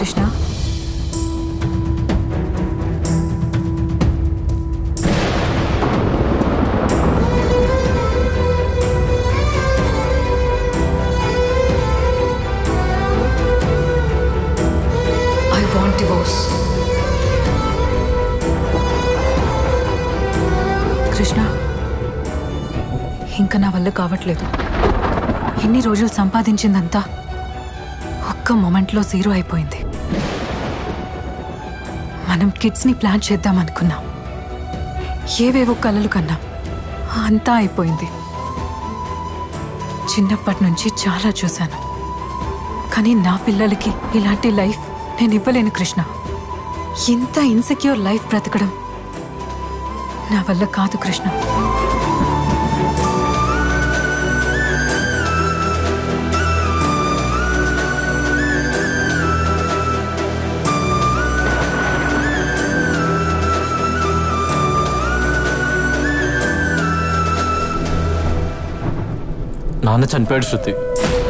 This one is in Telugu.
Krishna I want divorce. Krishna ఇంకా నా వల్ల కావట్లేదు. ఎన్ని రోజులు సంపాదించిందంతా ఒక్క మొమెంట్లో జీరో అయిపోయింది. మనం కిడ్స్ని ప్లాన్ చేద్దామనుకున్నాం, ఏవేవో కలలు కన్నాం, అంతా అయిపోయింది. చిన్నప్పటి నుంచి చాలా చూశాను, కానీ నా పిల్లలకి ఇలాంటి లైఫ్ నేను ఇవ్వలేను కృష్ణ. ఇంత ఇన్సెక్యూర్ లైఫ్ బ్రతకడం నా వల్ల కాదు కృష్ణ. నాన్న చనిపోయాడు శృతి.